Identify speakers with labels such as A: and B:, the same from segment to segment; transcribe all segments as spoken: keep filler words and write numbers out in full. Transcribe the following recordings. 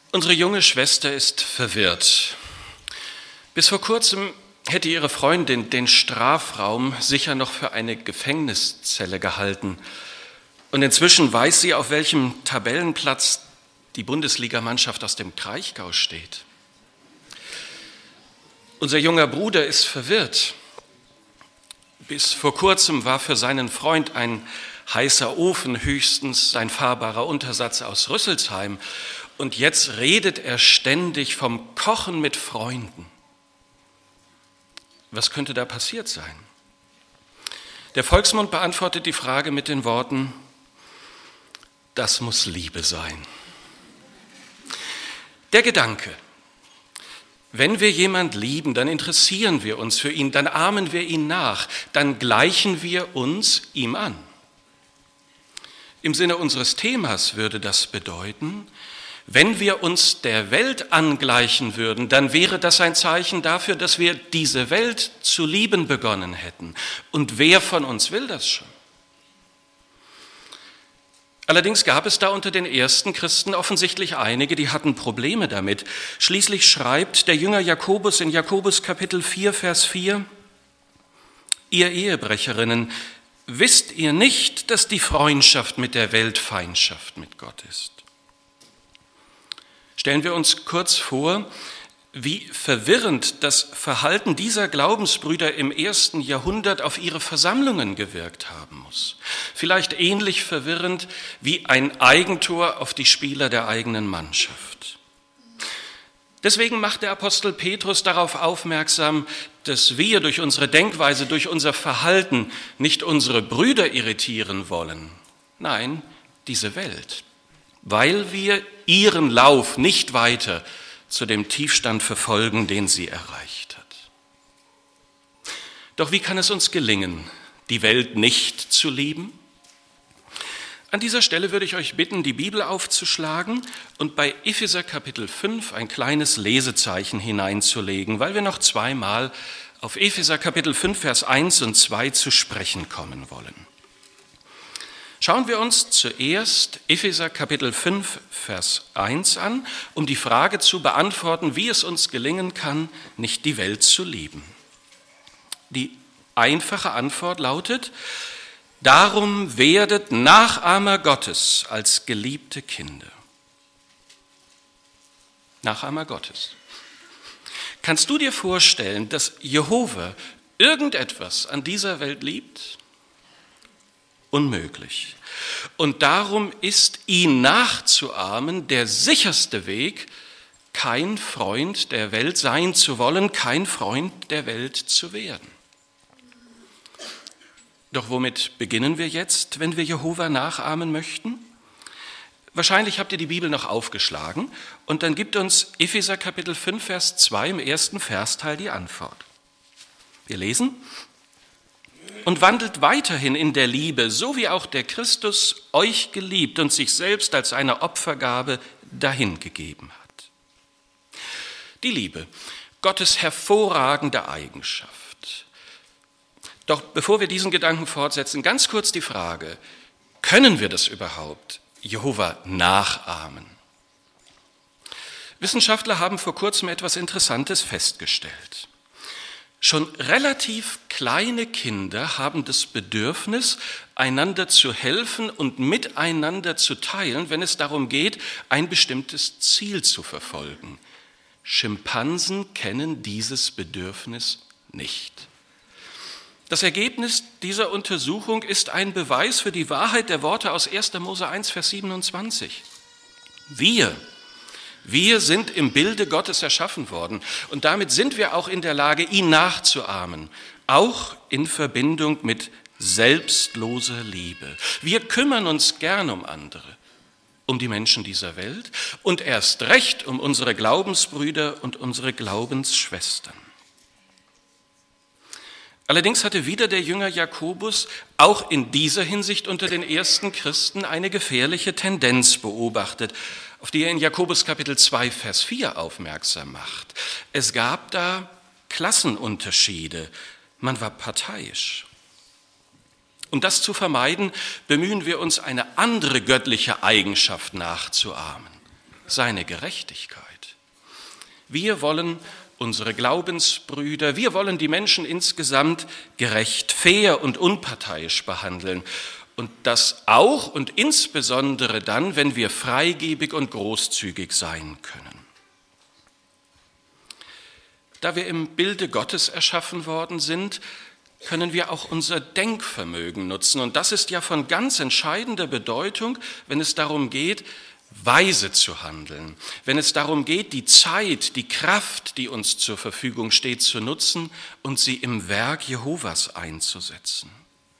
A: Unsere junge Schwester ist verwirrt. Bis vor kurzem hätte ihre Freundin den Strafraum sicher noch für eine Gefängniszelle gehalten. Und inzwischen weiß sie, auf welchem Tabellenplatz die Bundesligamannschaft aus dem Kraichgau steht. Unser junger Bruder ist verwirrt. Bis vor kurzem war für seinen Freund ein heißer Ofen höchstens sein fahrbarer Untersatz aus Rüsselsheim. Und jetzt redet er ständig vom Kochen mit Freunden. Was könnte da passiert sein? Der Volksmund beantwortet die Frage mit den Worten: Das muss Liebe sein. Der Gedanke: Wenn wir jemand lieben, dann interessieren wir uns für ihn, dann ahmen wir ihn nach, dann gleichen wir uns ihm an. Im Sinne unseres Themas würde das bedeuten, wenn wir uns der Welt angleichen würden, dann wäre das ein Zeichen dafür, dass wir diese Welt zu lieben begonnen hätten. Und wer von uns will das schon? Allerdings gab es da unter den ersten Christen offensichtlich einige, die hatten Probleme damit. Schließlich schreibt der Jünger Jakobus in Jakobus Kapitel vier, Vers vier, ihr Ehebrecherinnen, wisst ihr nicht, dass die Freundschaft mit der Welt Feindschaft mit Gott ist? Stellen wir uns kurz vor, wie verwirrend das Verhalten dieser Glaubensbrüder im ersten Jahrhundert auf ihre Versammlungen gewirkt haben muss. Vielleicht ähnlich verwirrend wie ein Eigentor auf die Spieler der eigenen Mannschaft. Deswegen macht der Apostel Petrus darauf aufmerksam, dass wir durch unsere Denkweise, durch unser Verhalten nicht unsere Brüder irritieren wollen. Nein, diese Welt. Weil wir ihren Lauf nicht weiter zu dem Tiefstand verfolgen, den sie erreicht hat. Doch wie kann es uns gelingen, die Welt nicht zu lieben? An dieser Stelle würde ich euch bitten, die Bibel aufzuschlagen und bei Epheser Kapitel fünf ein kleines Lesezeichen hineinzulegen, weil wir noch zweimal auf Epheser Kapitel fünf, Vers eins und zwei zu sprechen kommen wollen. Schauen wir uns zuerst Epheser Kapitel fünf, Vers eins an, um die Frage zu beantworten, wie es uns gelingen kann, nicht die Welt zu lieben. Die einfache Antwort lautet: Darum werdet Nachahmer Gottes als geliebte Kinder. Nachahmer Gottes. Kannst du dir vorstellen, dass Jehova irgendetwas an dieser Welt liebt? Unmöglich. Und darum ist ihn nachzuahmen der sicherste Weg, kein Freund der Welt sein zu wollen, kein Freund der Welt zu werden. Doch womit beginnen wir jetzt, wenn wir Jehova nachahmen möchten? Wahrscheinlich habt ihr die Bibel noch aufgeschlagen und dann gibt uns Epheser Kapitel fünf, Vers zwei im ersten Versteil die Antwort. Wir lesen: Und wandelt weiterhin in der Liebe, so wie auch der Christus euch geliebt und sich selbst als eine Opfergabe dahingegeben hat. Die Liebe, Gottes hervorragende Eigenschaft. Doch bevor wir diesen Gedanken fortsetzen, ganz kurz die Frage: Können wir das überhaupt, Jehova nachahmen? Wissenschaftler haben vor kurzem etwas Interessantes festgestellt. Schon relativ kleine Kinder haben das Bedürfnis, einander zu helfen und miteinander zu teilen, wenn es darum geht, ein bestimmtes Ziel zu verfolgen. Schimpansen kennen dieses Bedürfnis nicht. Das Ergebnis dieser Untersuchung ist ein Beweis für die Wahrheit der Worte aus erster Mose eins, Vers siebenundzwanzig. Wir Wir sind im Bilde Gottes erschaffen worden und damit sind wir auch in der Lage, ihn nachzuahmen, auch in Verbindung mit selbstloser Liebe. Wir kümmern uns gern um andere, um die Menschen dieser Welt und erst recht um unsere Glaubensbrüder und unsere Glaubensschwestern. Allerdings hatte wieder der Jünger Jakobus auch in dieser Hinsicht unter den ersten Christen eine gefährliche Tendenz beobachtet, auf die er in Jakobus Kapitel zwei, Vers vier aufmerksam macht. Es gab da Klassenunterschiede, man war parteiisch. Um das zu vermeiden, bemühen wir uns, eine andere göttliche Eigenschaft nachzuahmen. seine Gerechtigkeit. Wir wollen unsere Glaubensbrüder, wir wollen die Menschen insgesamt gerecht, fair und unparteiisch behandeln. Und das auch und insbesondere dann, wenn wir freigebig und großzügig sein können. Da wir im Bilde Gottes erschaffen worden sind, können wir auch unser Denkvermögen nutzen. Und das ist ja von ganz entscheidender Bedeutung, wenn es darum geht, weise zu handeln. Wenn es darum geht, die Zeit, die Kraft, die uns zur Verfügung steht, zu nutzen und sie im Werk Jehovas einzusetzen.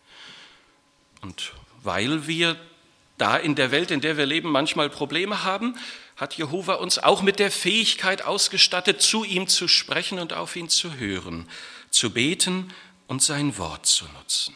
A: Und weil wir da in der Welt, in der wir leben, manchmal Probleme haben, hat Jehova uns auch mit der Fähigkeit ausgestattet, zu ihm zu sprechen und auf ihn zu hören, zu beten und sein Wort zu nutzen.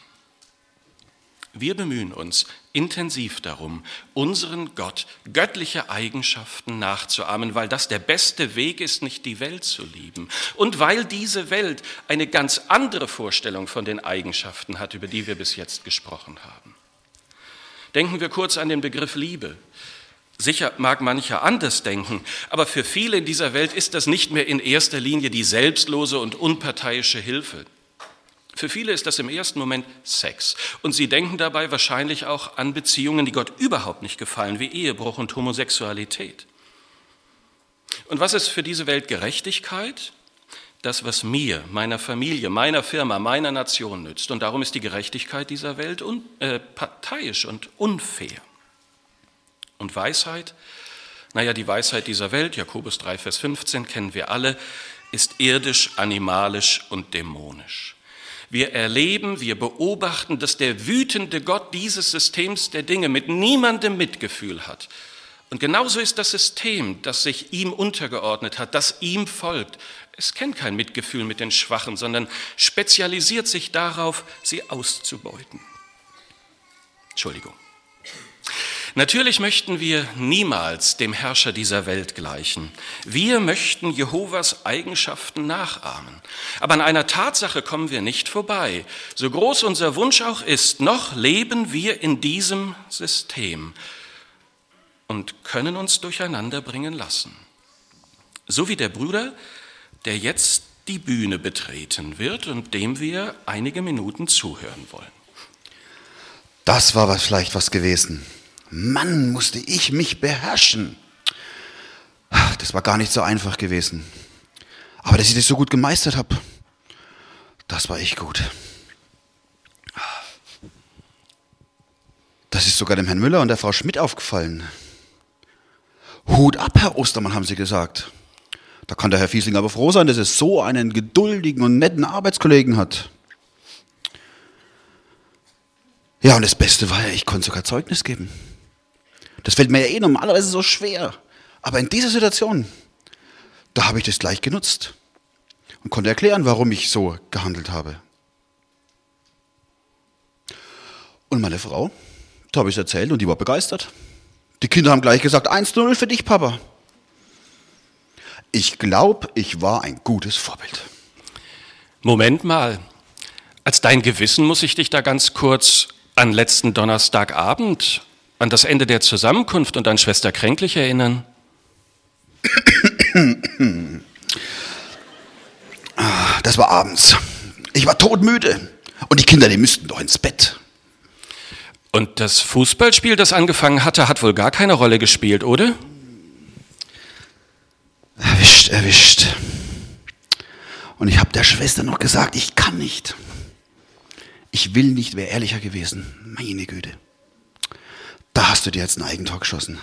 A: Wir bemühen uns intensiv darum, unseren Gott göttliche Eigenschaften nachzuahmen, weil das der beste Weg ist, nicht die Welt zu lieben. Und weil diese Welt eine ganz andere Vorstellung von den Eigenschaften hat, über die wir bis jetzt gesprochen haben. Denken wir kurz an den Begriff Liebe. Sicher mag mancher anders denken, aber für viele in dieser Welt ist das nicht mehr in erster Linie die selbstlose und unparteiische Hilfe. Für viele ist das im ersten Moment Sex. Und sie denken dabei wahrscheinlich auch an Beziehungen, die Gott überhaupt nicht gefallen, wie Ehebruch und Homosexualität. Und was ist für diese Welt Gerechtigkeit? Das, was mir, meiner Familie, meiner Firma, meiner Nation nützt. Und darum ist die Gerechtigkeit dieser Welt un, äh, parteiisch und unfair. Und Weisheit? Naja, die Weisheit dieser Welt, Jakobus drei, Vers fünfzehn, kennen wir alle, ist irdisch, animalisch und dämonisch. Wir erleben, wir beobachten, dass der wütende Gott dieses Systems der Dinge mit niemandem Mitgefühl hat. Und genauso ist das System, das sich ihm untergeordnet hat, das ihm folgt. Es kennt kein Mitgefühl mit den Schwachen, sondern spezialisiert sich darauf, sie auszubeuten. Entschuldigung. Natürlich möchten wir niemals dem Herrscher dieser Welt gleichen. Wir möchten Jehovas Eigenschaften nachahmen. Aber an einer Tatsache kommen wir nicht vorbei. So groß unser Wunsch auch ist, noch leben wir in diesem System und können uns durcheinander bringen lassen. So wie der Bruder, der jetzt die Bühne betreten wird und dem wir einige Minuten zuhören wollen.
B: Das war was, vielleicht was gewesen. Mann, musste ich mich beherrschen. Das war gar nicht so einfach gewesen. Aber dass ich das so gut gemeistert habe, das war echt gut. Das ist sogar dem Herrn Müller und der Frau Schmidt aufgefallen. Hut ab, Herr Ostermann, haben sie gesagt. Da kann der Herr Fiesling aber froh sein, dass er so einen geduldigen und netten Arbeitskollegen hat. Ja, und das Beste war ja, ich konnte sogar Zeugnis geben. Das fällt mir ja eh normalerweise so schwer. Aber in dieser Situation, da habe ich das gleich genutzt und konnte erklären, warum ich so gehandelt habe. Und meine Frau, da habe ich es erzählt und die war begeistert. Die Kinder haben gleich gesagt, eins zu null für dich, Papa. Ich glaube, ich war ein gutes Vorbild.
A: Moment mal, als dein Gewissen muss ich dich da ganz kurz an letzten Donnerstagabend, an das Ende der Zusammenkunft und an Schwester Kränklich erinnern.
B: Das war abends. Ich war todmüde und die Kinder, die müssten doch ins Bett.
A: Und das Fußballspiel, das angefangen hatte, hat wohl gar keine Rolle gespielt, oder?
B: Erwischt, erwischt. Und ich habe der Schwester noch gesagt, ich kann nicht. Ich will nicht, wäre ehrlicher gewesen. Meine Güte. Da hast du dir jetzt ein Eigentor geschossen.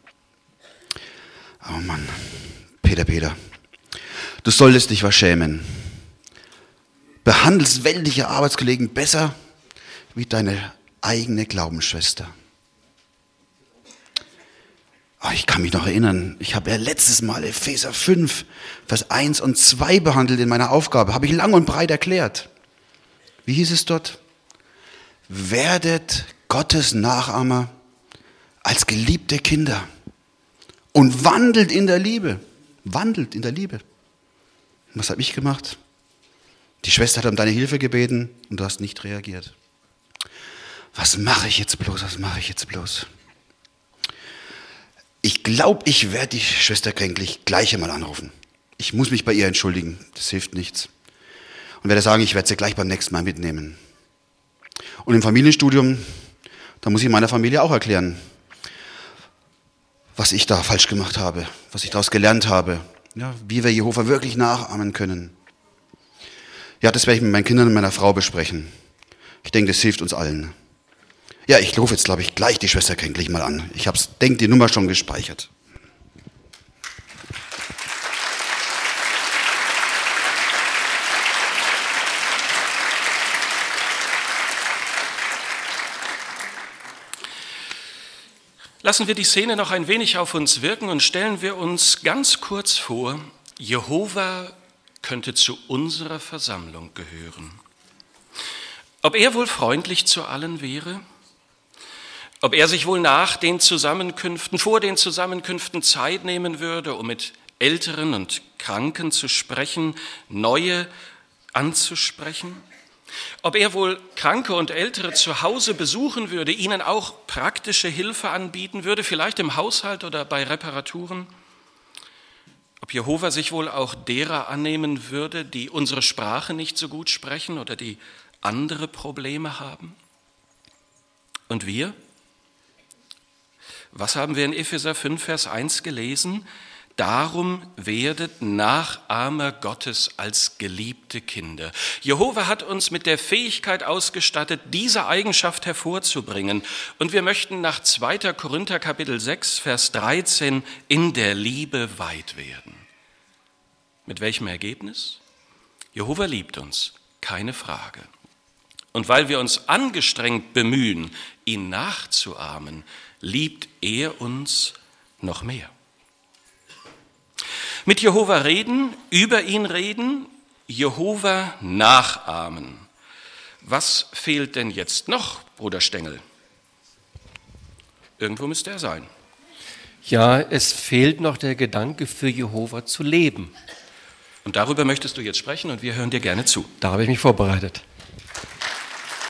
B: Oh Mann. Peter, Peter. Du solltest dich was schämen. Behandelst weltliche Arbeitskollegen besser wie deine eigene Glaubensschwester. Oh, ich kann mich noch erinnern, ich habe ja letztes Mal Epheser fünf, Vers eins und zwei behandelt in meiner Aufgabe. Habe ich lang und breit erklärt. Wie hieß es dort? Werdet Gottes Nachahmer als geliebte Kinder und wandelt in der Liebe. Wandelt in der Liebe. Was habe ich gemacht? Die Schwester hat um deine Hilfe gebeten und du hast nicht reagiert. Was mache ich jetzt bloß? Was mache ich jetzt bloß? Ich glaube, ich werde die Schwester Kränklich gleich einmal anrufen. Ich muss mich bei ihr entschuldigen, das hilft nichts. Und werde sagen, ich werde sie gleich beim nächsten Mal mitnehmen. Und im Familienstudium, da muss ich meiner Familie auch erklären, was ich da falsch gemacht habe, was ich daraus gelernt habe, ja, wie wir Jehova wirklich nachahmen können. Ja, das werde ich mit meinen Kindern und meiner Frau besprechen. Ich denke, das hilft uns allen. Ja, ich rufe jetzt, glaube ich, gleich die Schwester Kränklich mal an. Ich habe, denke, die Nummer schon gespeichert.
A: Lassen wir die Szene noch ein wenig auf uns wirken und stellen wir uns ganz kurz vor, Jehova könnte zu unserer Versammlung gehören. Ob er wohl freundlich zu allen wäre? Ob er sich wohl nach den Zusammenkünften, vor den Zusammenkünften Zeit nehmen würde, um mit Älteren und Kranken zu sprechen, Neue anzusprechen? Ob er wohl Kranke und Ältere zu Hause besuchen würde, ihnen auch praktische Hilfe anbieten würde, vielleicht im Haushalt oder bei Reparaturen? Ob Jehova sich wohl auch derer annehmen würde, die unsere Sprache nicht so gut sprechen oder die andere Probleme haben? Und wir? Was haben wir in Epheser fünf, Vers eins gelesen? Darum werdet Nachahmer Gottes als geliebte Kinder. Jehova hat uns mit der Fähigkeit ausgestattet, diese Eigenschaft hervorzubringen. Und wir möchten nach zweiter Korinther Kapitel sechs, Vers dreizehn in der Liebe weit werden. Mit welchem Ergebnis? Jehova liebt uns, keine Frage. Und weil wir uns angestrengt bemühen, ihn nachzuahmen, liebt er uns noch mehr. Mit Jehova reden, über ihn reden, Jehova nachahmen. Was fehlt denn jetzt noch, Bruder Stengel? Irgendwo müsste er sein.
C: Ja, es fehlt noch der Gedanke, für Jehova zu leben.
A: Und darüber möchtest du jetzt sprechen und wir hören dir gerne zu.
C: Da habe ich mich vorbereitet.